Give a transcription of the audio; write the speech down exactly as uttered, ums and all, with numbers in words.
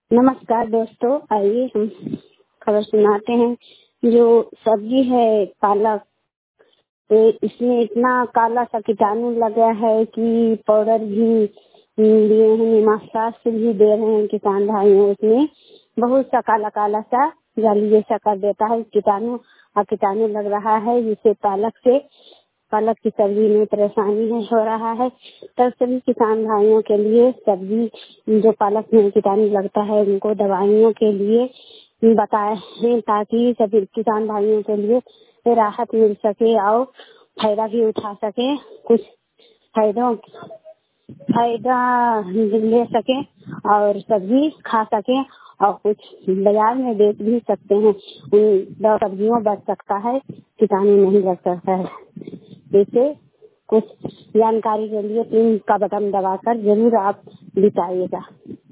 नमस्कार दोस्तों, आइए हम खबर सुनाते हैं। जो सब्जी है पालक, तो इसमें इतना काला सा कीटाणु लग गया है कि पाउडर भी दिए हैं, निमाशास्त्र भी दे रहे हैं किसान भाइयों। उसमें बहुत सा काला काला सा जाली जैसा कर देता है कीटाणु, और कीटाणु लग रहा है जिससे पालक से पालक की सब्जी में परेशानी है हो रहा है। तब सभी किसान भाइयों के लिए सब्जी जो पालक में कीटाणु लगता है उनको दवाइयों के लिए बताए हैं, ताकि सभी किसान भाइयों के लिए राहत मिल सके और फायदा भी उठा सके, कुछ फायदों फायदा ले सके और सब्जी खा सके और कुछ बाजार में बेच भी सकते हैं। उन सब्जियों बच सकता है, कीटाणु नहीं लग सकता है। जैसे कुछ जानकारी के लिए पिन का बटन दबाकर जरूर आप बताइएगा।